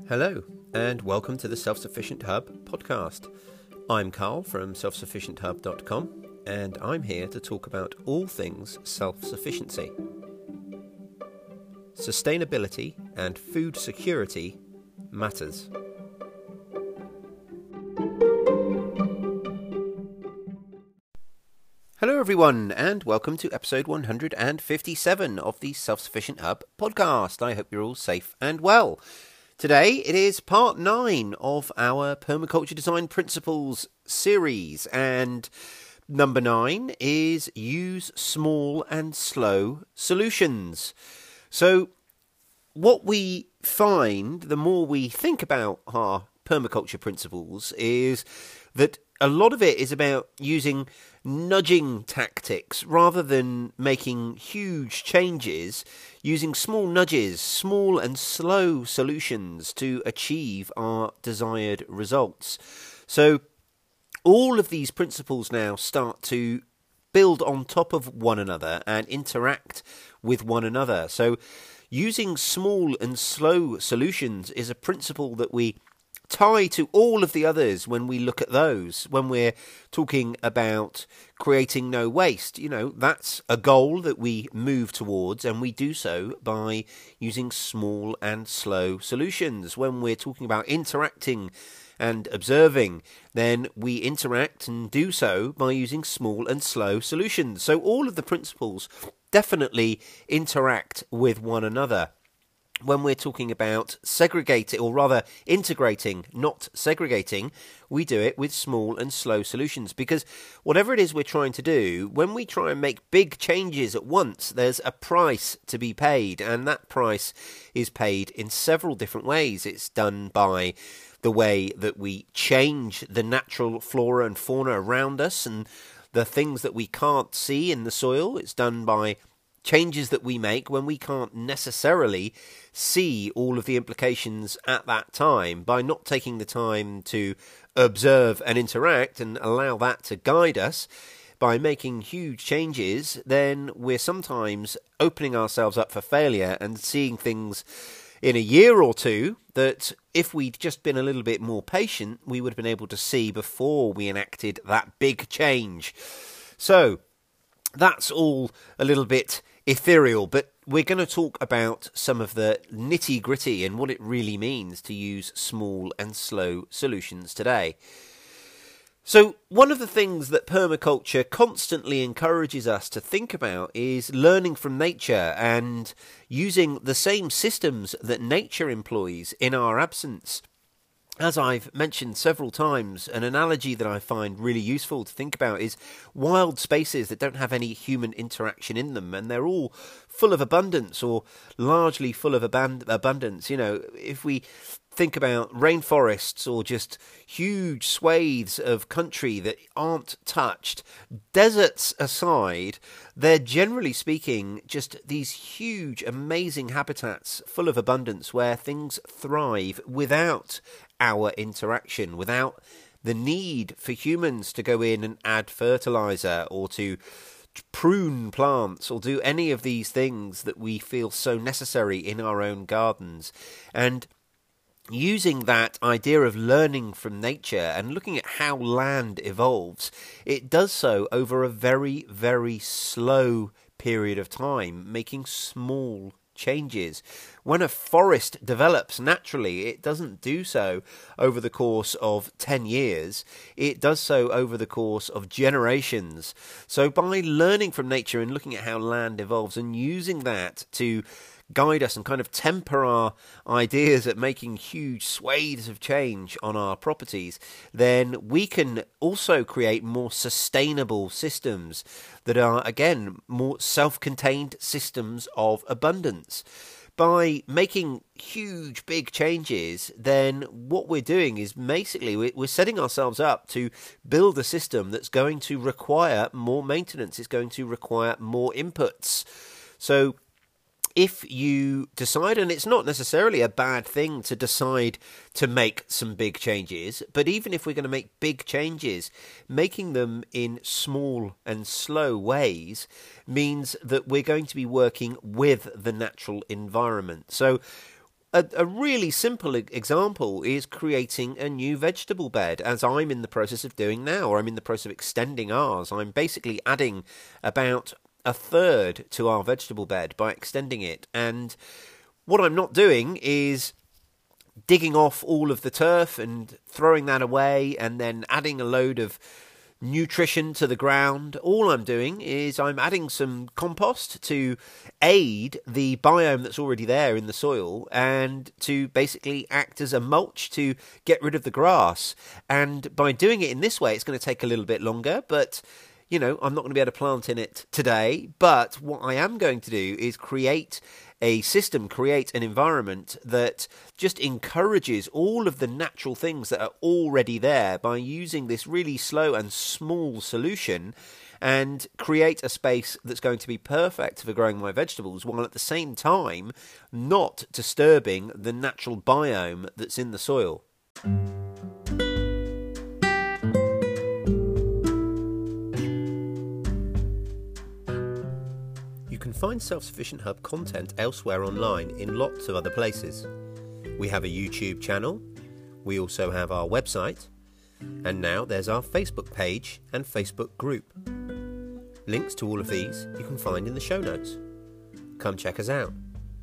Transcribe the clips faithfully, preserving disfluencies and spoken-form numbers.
Hello, and welcome to the Self-Sufficient Hub podcast. I'm Carl from self sufficient hub dot com, and I'm here to talk about all things self-sufficiency. Sustainability and food security matters. Hello everyone, and welcome to episode one hundred fifty-seven of the Self-Sufficient Hub podcast. I hope you're all safe and well. Today it is part nine of our Permaculture Design Principles series, and number nine is use small and slow solutions. So what we find, the more we think about our permaculture principles, is that a lot of it is about using nudging tactics rather than making huge changes, using small nudges, small and slow solutions to achieve our desired results. So all of these principles now start to build on top of one another and interact with one another. So using small and slow solutions is a principle that we tie to all of the others when we look at those. When we're talking about creating no waste, you know, that's a goal that we move towards, and we do so by using small and slow solutions. When we're talking about interacting and observing, then we interact and do so by using small and slow solutions. So all of the principles definitely interact with one another. When we're talking about segregating, or rather integrating, not segregating, we do it with small and slow solutions. Because whatever it is we're trying to do, when we try and make big changes at once, there's a price to be paid. And that price is paid in several different ways. It's done by the way that we change the natural flora and fauna around us and the things that we can't see in the soil. It's done by changes that we make when we can't necessarily see all of the implications at that time. By not taking the time to observe and interact and allow that to guide us, by making huge changes, then we're sometimes opening ourselves up for failure and seeing things in a year or two that if we'd just been a little bit more patient, we would have been able to see before we enacted that big change. So that's all a little bit ethereal, but we're going to talk about some of the nitty-gritty and what it really means to use small and slow solutions today. So one of the things that permaculture constantly encourages us to think about is learning from nature and using the same systems that nature employs in our absence. As I've mentioned several times, an analogy that I find really useful to think about is wild spaces that don't have any human interaction in them, and they're all full of abundance, or largely full of aban- abundance. You know, if we think about rainforests or just huge swathes of country that aren't touched, deserts aside, they're generally speaking just these huge, amazing habitats full of abundance where things thrive without our interaction, without the need for humans to go in and add fertilizer or to prune plants or do any of these things that we feel so necessary in our own gardens. And using that idea of learning from nature and looking at how land evolves, it does so over a very, very slow period of time, making small changes. When a forest develops naturally, it doesn't do so over the course of ten years. It does so over the course of generations. So by learning from nature and looking at how land evolves and using that to guide us and kind of temper our ideas at making huge swathes of change on our properties, then we can also create more sustainable systems that are, again, more self-contained systems of abundance. By making huge, big changes, then what we're doing is basically we're setting ourselves up to build a system that's going to require more maintenance. It's going to require more inputs. So if you decide, and it's not necessarily a bad thing to decide to make some big changes, but even if we're going to make big changes, making them in small and slow ways means that we're going to be working with the natural environment. So A, a really simple e- example is creating a new vegetable bed, as I'm in the process of doing now, or I'm in the process of extending ours. I'm basically adding about a third to our vegetable bed by extending it. And what I'm not doing is digging off all of the turf and throwing that away and then adding a load of nutrition to the ground. All I'm doing is I'm adding some compost to aid the biome that's already there in the soil and to basically act as a mulch to get rid of the grass. And by doing it in this way, it's going to take a little bit longer, but you know, I'm not going to be able to plant in it today. But what I am going to do is create a system, create an environment that just encourages all of the natural things that are already there by using this really slow and small solution, and create a space that's going to be perfect for growing my vegetables, while at the same time not disturbing the natural biome that's in the soil. You can find Self-Sufficient Hub content elsewhere online in lots of other places. We have a YouTube channel, we also have our website, and now there's our Facebook page and Facebook group. Links to all of these you can find in the show notes. Come check us out.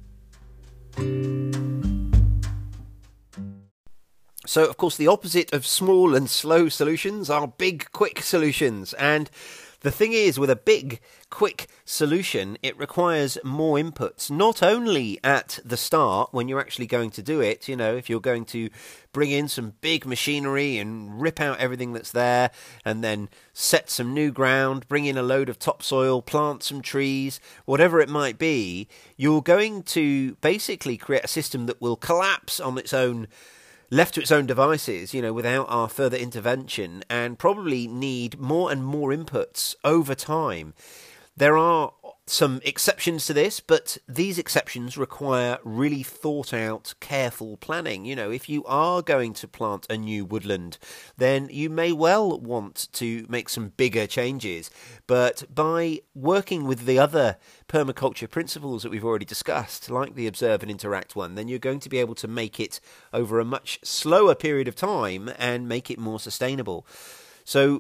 So, of course, the opposite of small and slow solutions are big, quick solutions. And the thing is, with a big, quick solution, it requires more inputs, not only at the start when you're actually going to do it. You know, if you're going to bring in some big machinery and rip out everything that's there and then set some new ground, bring in a load of topsoil, plant some trees, whatever it might be, you're going to basically create a system that will collapse on its own, left to its own devices, you know, without our further intervention, and probably need more and more inputs over time. There are some exceptions to this, but these exceptions require really thought out, careful planning. You know, if you are going to plant a new woodland, then you may well want to make some bigger changes. But by working with the other permaculture principles that we've already discussed, like the observe and interact one, then you're going to be able to make it over a much slower period of time and make it more sustainable. So,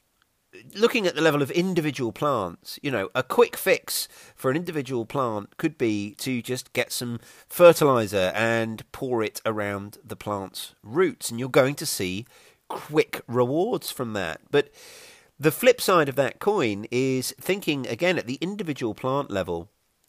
looking at the level of individual plants, you know, a quick fix for an individual plant could be to just get some fertilizer and pour it around the plant's roots, and you're going to see quick rewards from that. But the flip side of that coin is thinking again at the individual plant level.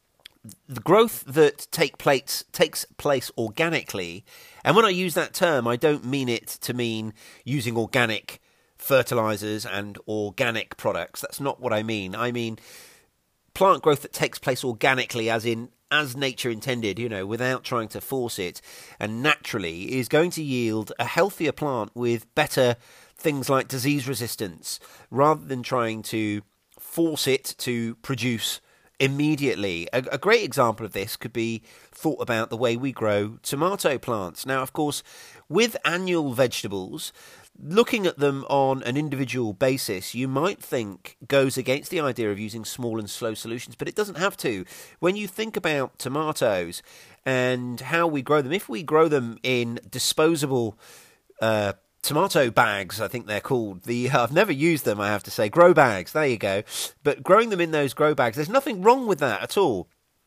The growth that take place takes place organically, and when I use that term, I don't mean it to mean using organic fertilizers and organic products. That's not what I mean. I mean plant growth that takes place organically, as in as nature intended, you know, without trying to force it, and naturally is going to yield a healthier plant with better things like disease resistance, rather than trying to force it to produce immediately. A, a great example of this could be thought about the way we grow tomato plants. Now, of course, with annual vegetables, looking at them on an individual basis, you might think goes against the idea of using small and slow solutions, but it doesn't have to. When you think about tomatoes and how we grow them, if we grow them in disposable uh, tomato bags, I think they're called. The uh, I've never used them, I have to say. Grow bags, there you go. But growing them in those grow bags, there's nothing wrong with that at all.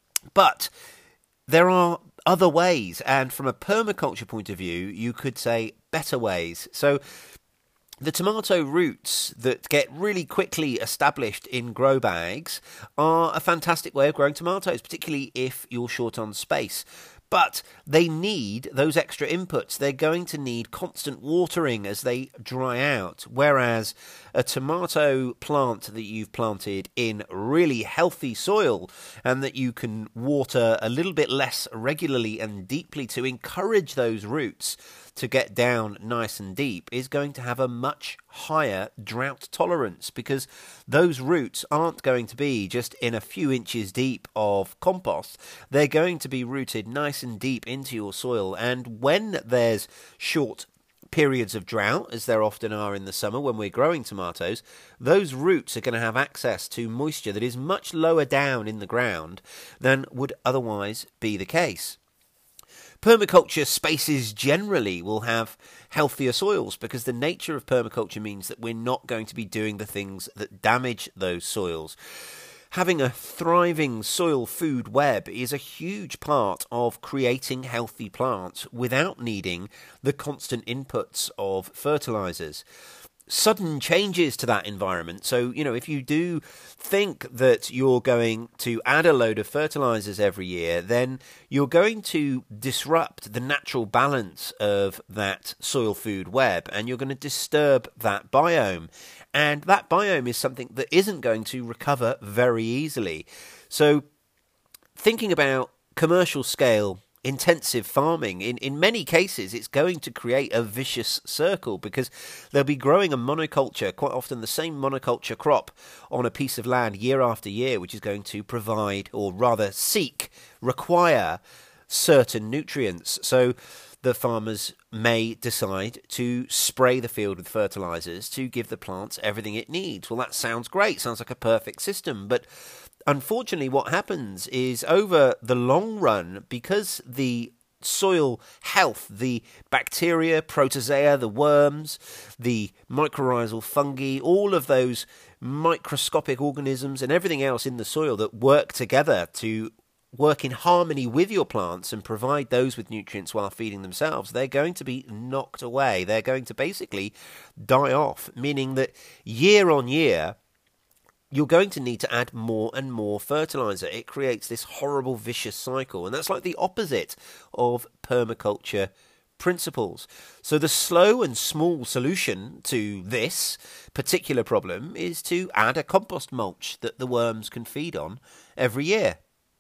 But there are other ways, and from a permaculture point of view, you could say better ways. So the tomato roots that get really quickly established in grow bags are a fantastic way of growing tomatoes, particularly if you're short on space. But they need those extra inputs. They're going to need constant watering as they dry out. Whereas a tomato plant that you've planted in really healthy soil and that you can water a little bit less regularly and deeply to encourage those roots to get down nice and deep is going to have a much higher drought tolerance, because those roots aren't going to be just in a few inches deep of compost. They're going to be rooted nice and deep into your soil, and when there's short periods of drought, as there often are in the summer when we're growing tomatoes, those roots are going to have access to moisture that is much lower down in the ground than would otherwise be the case. permaculture spaces generally will have healthier soils, because the nature of permaculture means that we're not going to be doing the things that damage those soils. Having a thriving soil food web is a huge part of creating healthy plants without needing the constant inputs of fertilizers. Sudden changes to that environment. So, you know, if you do think that you're going to add a load of fertilizers every year, then you're going to disrupt the natural balance of that soil food web, and you're going to disturb that biome. And that biome is something that isn't going to recover very easily. So, thinking about commercial scale intensive farming, in, in many cases, it's going to create a vicious circle, because they'll be growing a monoculture, quite often the same monoculture crop, on a piece of land year after year, which is going to provide, or rather seek, require certain nutrients. So the farmers may decide to spray the field with fertilizers to give the plants everything it needs. Well, that sounds great, sounds like a perfect system, but unfortunately, what happens is, over the long run, because the soil health, the bacteria, protozoa, the worms, the mycorrhizal fungi, all of those microscopic organisms and everything else in the soil that work together to work in harmony with your plants and provide those with nutrients while feeding themselves, they're going to be knocked away. They're going to basically die off, meaning that year on year, you're going to need to add more and more fertilizer. It creates this horrible vicious cycle, and that's like the opposite of permaculture principles. So the slow and small solution to this particular problem is to add a compost mulch that the worms can feed on every year.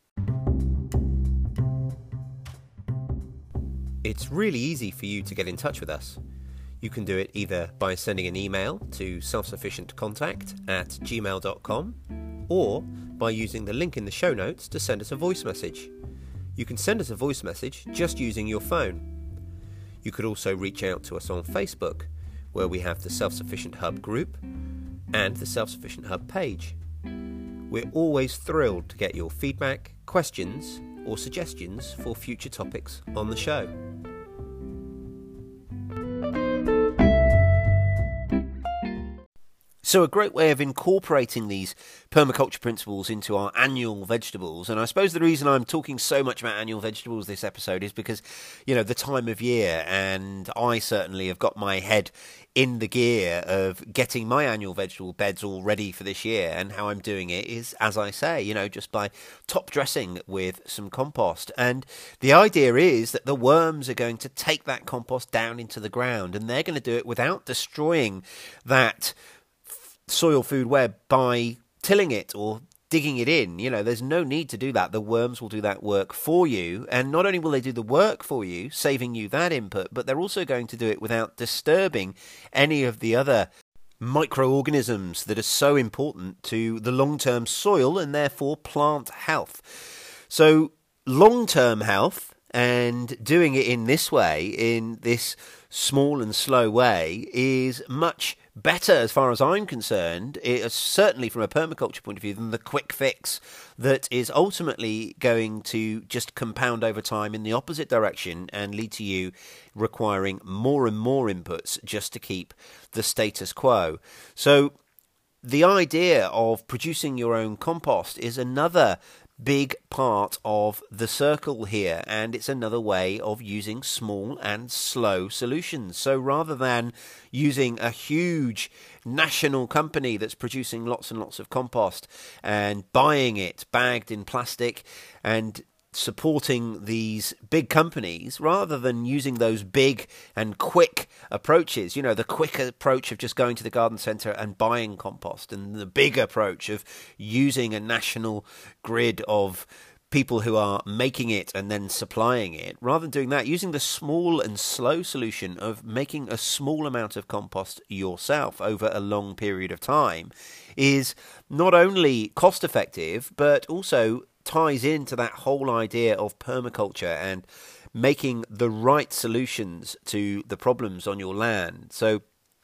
It's really easy for you to get in touch with us. You can do it either by sending an email to selfsufficientcontact at gmail dot com, or by using the link in the show notes to send us a voice message. You can send us a voice message just using your phone. You could also reach out to us on Facebook, where we have the Self-Sufficient Hub group and the Self-Sufficient Hub page. We're always thrilled to get your feedback, questions, or suggestions for future topics on the show. So a great way of incorporating these permaculture principles into our annual vegetables, and I suppose the reason I'm talking so much about annual vegetables this episode is because, you know, the time of year, and I certainly have got my head in the gear of getting my annual vegetable beds all ready for this year, and how I'm doing it is, as I say, you know, just by top dressing with some compost. And the idea is that the worms are going to take that compost down into the ground, and they're going to do it without destroying that soil food web by tilling it or digging it in. You know, there's no need to do that. The worms will do that work for you, and not only will they do the work for you, saving you that input, but they're also going to do it without disturbing any of the other microorganisms that are so important to the long-term soil and therefore plant health. So long-term health, and doing it in this way, in this small and slow way, is much better as far as I'm concerned, it, certainly from a permaculture point of view, than the quick fix that is ultimately going to just compound over time in the opposite direction and lead to you requiring more and more inputs just to keep the status quo. So the idea of producing your own compost is another big part of the circle here, and it's another way of using small and slow solutions. So rather than using a huge national company that's producing lots and lots of compost and buying it bagged in plastic and supporting these big companies, rather than using those big and quick approaches, you know, the quick approach of just going to the garden centre and buying compost, and the big approach of using a national grid of people who are making it and then supplying it, rather than doing that, using the small and slow solution of making a small amount of compost yourself over a long period of time, is not only cost effective, but also ties into that whole idea of permaculture and making the right solutions to the problems on your land. So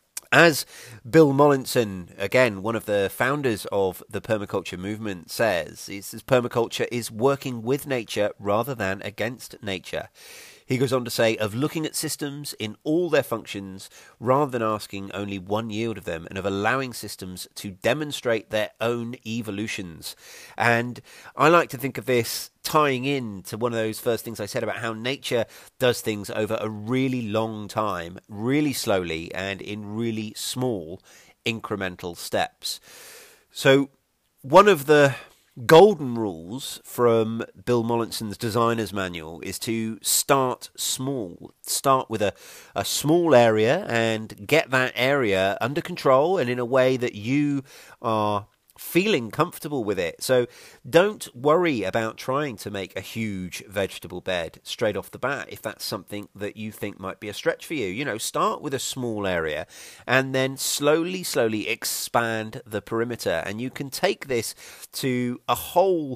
as Bill Mollison, again, one of the founders of the permaculture movement, says, he says permaculture is working with nature rather than against nature. He goes on to say, of looking at systems in all their functions rather than asking only one yield of them, and of allowing systems to demonstrate their own evolutions. And I like to think of this tying in to one of those first things I said about how nature does things over a really long time, really slowly, and in really small incremental steps. So one of the golden rules from Bill Mollinson's designer's manual is to start small. Start with a, a small area and get that area under control and in a way that you are feeling comfortable with it. So don't worry about trying to make a huge vegetable bed straight off the bat if that's something that you think might be a stretch for you. You know, start with a small area and then slowly, slowly expand the perimeter. And you can take this to a whole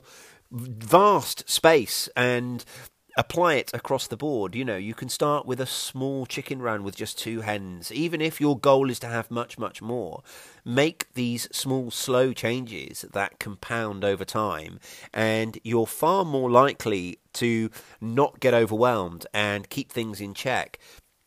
vast space and apply it across the board. You know, you can start with a small chicken run with just two hens. Even if your goal is to have much, much more, make these small, slow changes that compound over time, and you're far more likely to not get overwhelmed and keep things in check.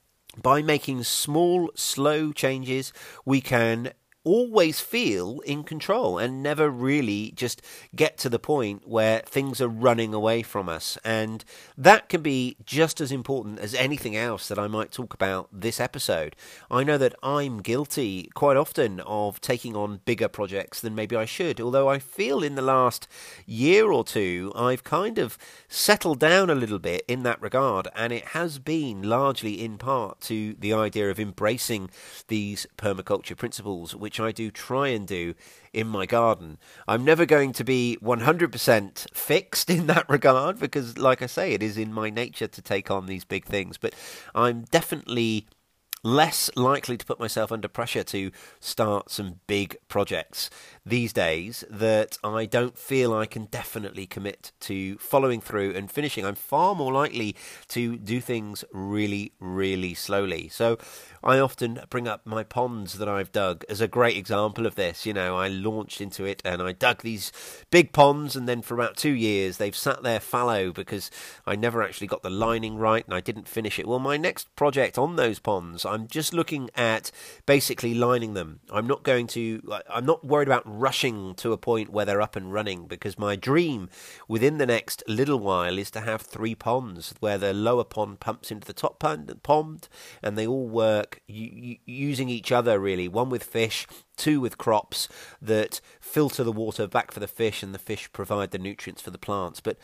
By making small, slow changes, we can always feel in control and never really just get to the point where things are running away from us. And that can be just as important as anything else that I might talk about this episode. I know that I'm guilty quite often of taking on bigger projects than maybe I should, although I feel in the last year or two I've kind of settled down a little bit in that regard, and it has been largely in part to the idea of embracing these permaculture principles, which I do try and do in my garden. I'm never going to be one hundred percent fixed in that regard because, like I say, it is in my nature to take on these big things, but I'm definitely less likely to put myself under pressure to start some big projects these days that I don't feel I can definitely commit to following through and finishing. I'm far more likely to do things really, really slowly. So I often bring up my ponds that I've dug as a great example of this. You know, I launched into it and I dug these big ponds, and then for about two years they've sat there fallow because I never actually got the lining right and I didn't finish it. Well, my next project on those ponds, I'm just looking at basically lining them. I'm not going to, I'm not worried about rushing to a point where they're up and running, because my dream within the next little while is to have three ponds where the lower pond pumps into the top pond, and they all work using each other really, one with fish, two with crops that filter the water back for the fish, and the fish provide the nutrients for the plants. But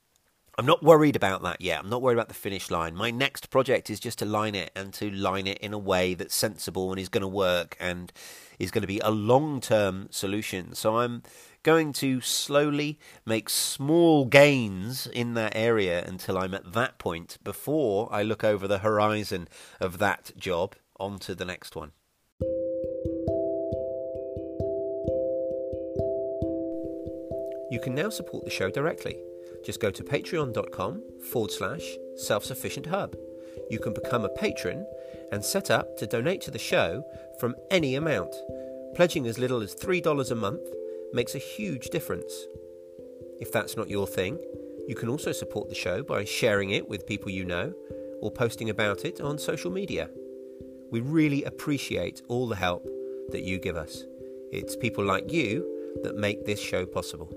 I'm not worried about that yet. I'm not worried about the finish line. My next project is just to line it, and to line it in a way that's sensible and is going to work and is going to be a long-term solution. So I'm going to slowly make small gains in that area until I'm at that point before I look over the horizon of that job onto the next one. You can now support the show directly. Just go to patreon.com forward slash self-sufficient hub. You can become a patron and set up to donate to the show from any amount. Pledging as little as three dollars a month makes a huge difference. If that's not your thing, you can also support the show by sharing it with people you know or posting about it on social media. We really appreciate all the help that you give us. It's people like you that make this show possible.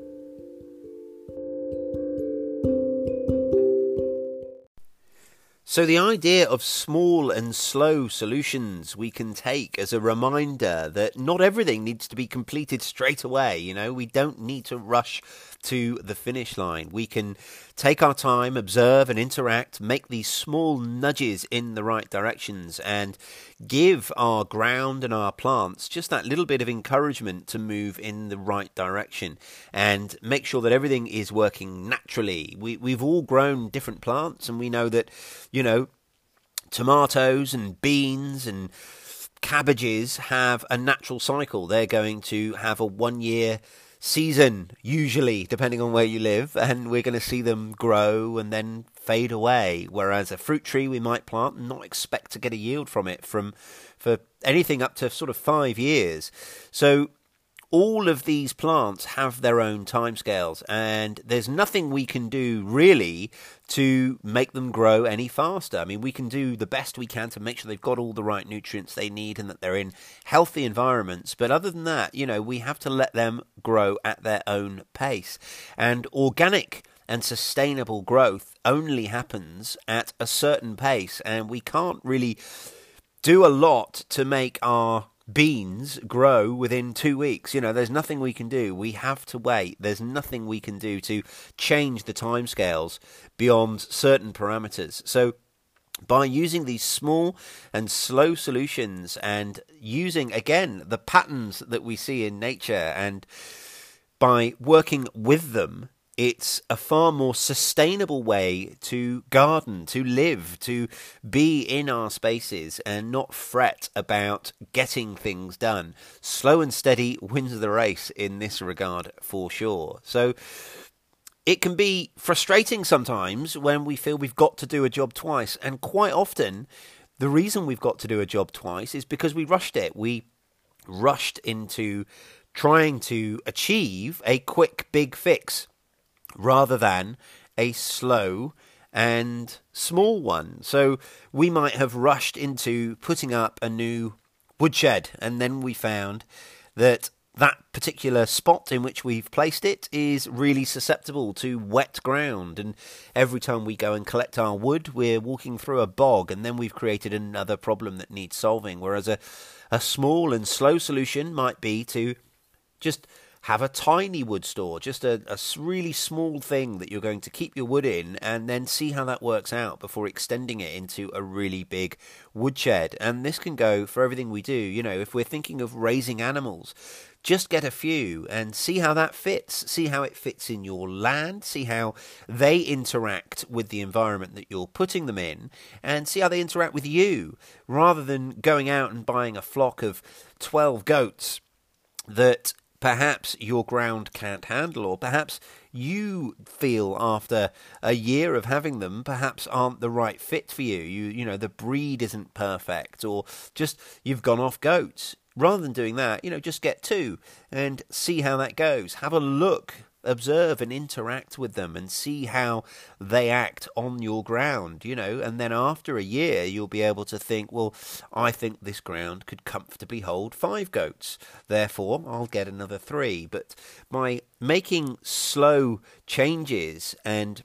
So the idea of small and slow solutions we can take as a reminder that not everything needs to be completed straight away. You know, we don't need to rush to the finish line. We can take our time, observe and interact, make these small nudges in the right directions, and give our ground and our plants just that little bit of encouragement to move in the right direction, and make sure that everything is working naturally. We, we've all grown different plants, and we know that, you know, tomatoes and beans and cabbages have a natural cycle. They're going to have a one-year season, usually, depending on where you live, and we're going to see them grow and then fade away. Whereas a fruit tree we might plant and not expect to get a yield from it from for anything up to sort of five years. So all of these plants have their own timescales, and there's nothing we can do really to make them grow any faster. I mean, we can do the best we can to make sure they've got all the right nutrients they need and that they're in healthy environments. But other than that, you know, we have to let them grow at their own pace. And organic and sustainable growth only happens at a certain pace, and we can't really do a lot to make our beans grow within two weeks. You know, there's nothing we can do. We have to wait. There's nothing we can do to change the timescales beyond certain parameters. So by using these small and slow solutions and using, again, the patterns that we see in nature, and by working with them, it's a far more sustainable way to garden, to live, to be in our spaces and not fret about getting things done. Slow and steady wins the race in this regard for sure. So it can be frustrating sometimes when we feel we've got to do a job twice. And quite often, the reason we've got to do a job twice is because we rushed it. We rushed into trying to achieve a quick, big fix, rather than a slow and small one. So we might have rushed into putting up a new woodshed, and then we found that that particular spot in which we've placed it is really susceptible to wet ground, and every time we go and collect our wood, we're walking through a bog, and then we've created another problem that needs solving. Whereas a, a small and slow solution might be to just have a tiny wood store, just a, a really small thing that you're going to keep your wood in, and then see how that works out before extending it into a really big woodshed. And this can go for everything we do. You know, if we're thinking of raising animals, just get a few and see how that fits. See how it fits in your land. See how they interact with the environment that you're putting them in, and see how they interact with you, rather than going out and buying a flock of twelve goats that perhaps your ground can't handle, or perhaps you feel after a year of having them perhaps aren't the right fit for you. You you know, the breed isn't perfect, or just you've gone off goats. Rather than doing that, you know, just get two and see how that goes. Have a look, observe and interact with them and see how they act on your ground, you know, and then after a year you'll be able to think, well, I think this ground could comfortably hold five goats, therefore I'll get another three. But by making slow changes and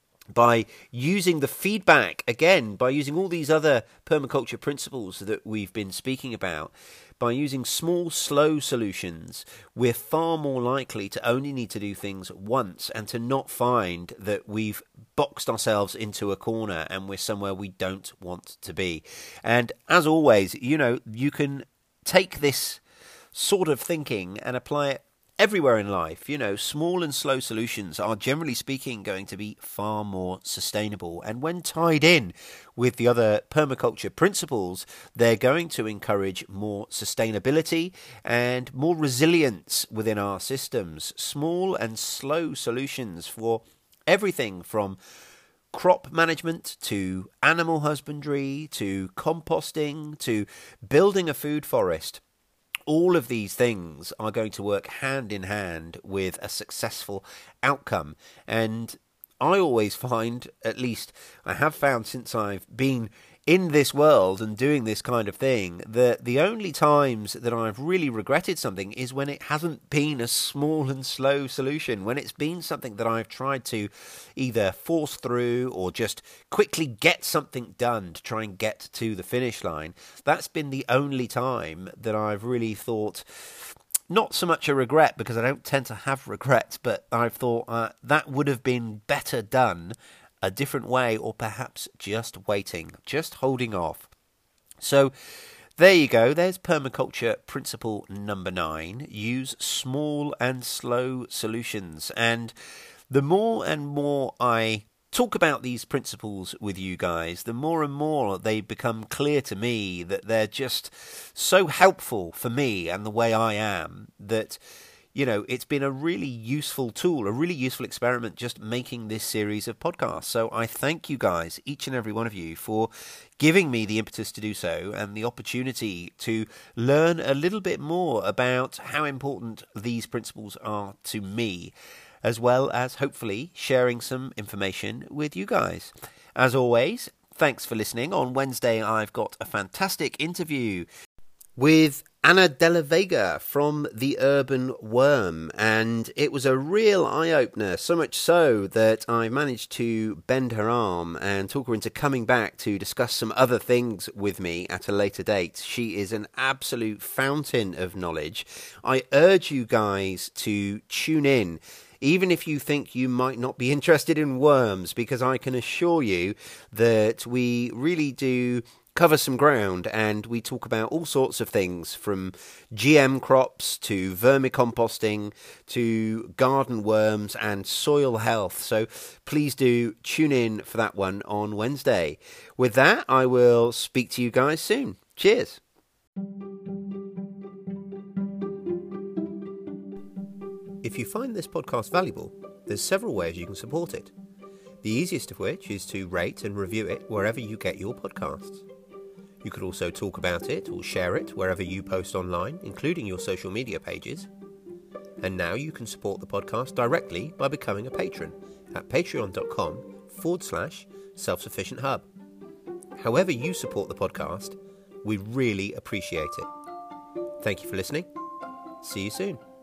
by using the feedback, again, by using all these other permaculture principles that we've been speaking about, by using small, slow solutions, we're far more likely to only need to do things once and to not find that we've boxed ourselves into a corner and we're somewhere we don't want to be. And as always, you know, you can take this sort of thinking and apply it everywhere in life. You know, small and slow solutions are, generally speaking, going to be far more sustainable. And when tied in with the other permaculture principles, they're going to encourage more sustainability and more resilience within our systems. Small and slow solutions for everything from crop management to animal husbandry to composting to building a food forest. All of these things are going to work hand in hand with a successful outcome. And I always find, at least I have found since I've been in this world and doing this kind of thing, that the only times that I've really regretted something is when it hasn't been a small and slow solution, when it's been something that I've tried to either force through or just quickly get something done to try and get to the finish line. That's been the only time that I've really thought, not so much a regret, because I don't tend to have regrets, but I've thought uh, that would have been better done a different way, or perhaps just waiting, just holding off. So there you go. There's permaculture principle number nine. Use small and slow solutions. And the more and more I talk about these principles with you guys, the more and more they become clear to me that they're just so helpful for me and the way I am, that you know, it's been a really useful tool, a really useful experiment just making this series of podcasts. So I thank you guys, each and every one of you, for giving me the impetus to do so and the opportunity to learn a little bit more about how important these principles are to me, as well as hopefully sharing some information with you guys. As always, thanks for listening. On Wednesday, I've got a fantastic interview with Ana de la Vega from The Urban Worm, and it was a real eye-opener, so much so that I managed to bend her arm and talk her into coming back to discuss some other things with me at a later date. She is an absolute fountain of knowledge. I urge you guys to tune in, even if you think you might not be interested in worms, because I can assure you that we really do cover some ground, and we talk about all sorts of things from G M crops to vermicomposting to garden worms and soil health. So please do tune in for that one on Wednesday. With that, I will speak to you guys soon. Cheers. If you find this podcast valuable, there's several ways you can support it. The easiest of which is to rate and review it wherever you get your podcasts. You could also talk about it or share it wherever you post online, including your social media pages. And now you can support the podcast directly by becoming a patron at patreon.com forward slash self-sufficient hub. However you support the podcast, we really appreciate it. Thank you for listening. See you soon.